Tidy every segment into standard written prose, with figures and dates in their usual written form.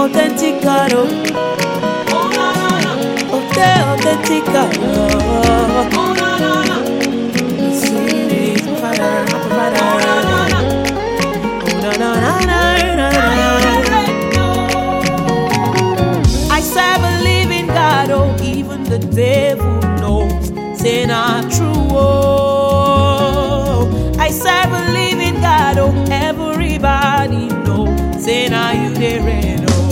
authentic God, oh, authentic God, oh, see, my Father, my provider, I serve a living God, oh, even the devil knows, say not true, oh, I serve a living God, oh, everybody knows, say now you there, oh.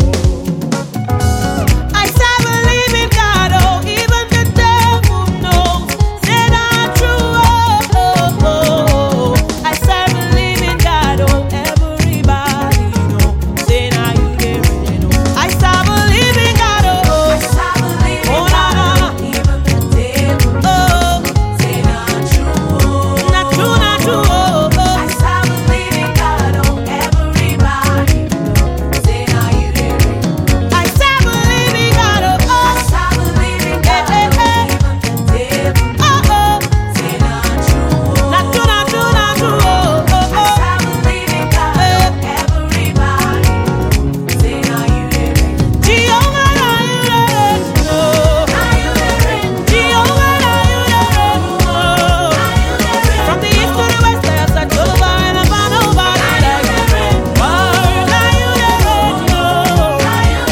I serve a living God, oh, even the devil knows, say not true, oh. I serve a living God, oh, everybody knows, say now you there, oh. I serve a living God, oh, I serve a living God, oh, even the devil knows, say not true, not true, not true, oh. I serve a living God, oh, everybody knows, say now you there, I serve a living God, oh, I serve a living God, even the devil knows, say not true, not true, not true, not true, oh. I serve a living God, oh, everybody knows, say now you there, Jehovah, now you there, oh. Now you there, Jehovah, now you there, oh. From the east to the west, I have searched over and I found nobody like you. Lord, now you there, oh.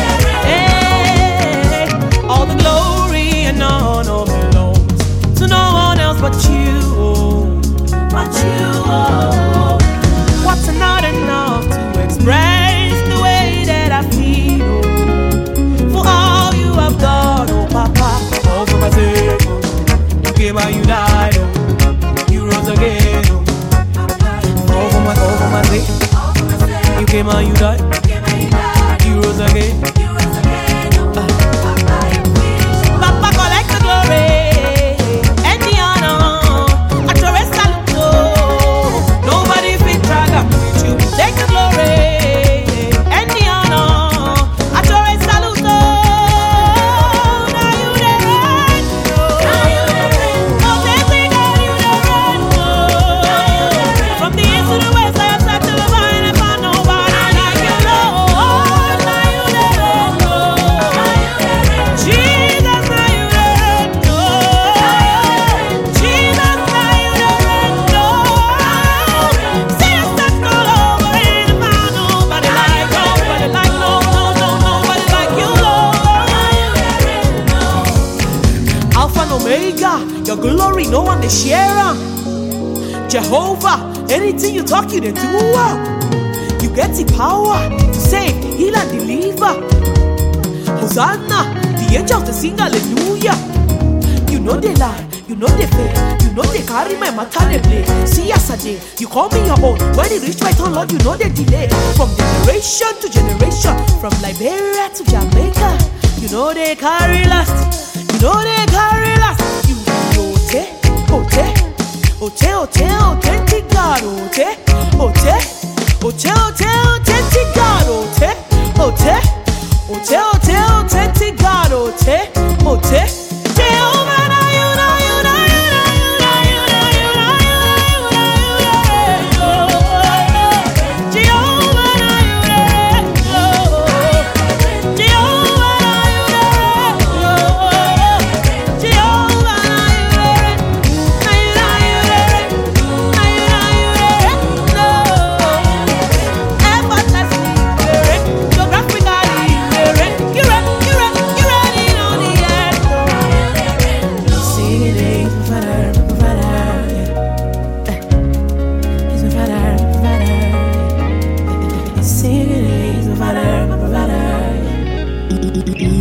Hey, all the glory and honor belongs to no one else but you, oh. But you, oh. What's not enough to express the way that I feel, oh, for all you have done, oh Papa, all for my sake, oh. You came and you died, oh, you rose again, oh, all for my sake, you came and you died, you rose again, Papa, collect the glory and the honor, at your rest salute, oh. Nobody fit drag up with you, take the glory and the honor, at your rest salute, oh. Now you the reign, oh. Oh, take God, you the reign, oh. From the east to the west, I have searched to the vine and found nobody like you, Lord. Now you the reign, oh. Jesus, now you the reign, oh. Jesus, now you the reign, oh. See us searched all over and found nobody like, nobody like, nobody like you, Lord. Alpha and Omega, your glory, no one to share. Jehovah, anything you talk, you they do. You get the power to save, heal and deliver. Hosanna, the angels they sing hallelujah. You know they lie, you know they fail, you know they carry my matter they play. See yesterday, you call me your own. When it reach my turn, Lord, you know they delay. From generation to generation, from Liberia to Jamaica, you know they carry last, you know they carry last. You know authentic God, authentic God, authentic God, Jehovah, now you, now you, now you, now you, now you, now you, now you, now you, Jehovah, now you, Jehovah, now you, Jehovah, now Father, my provider.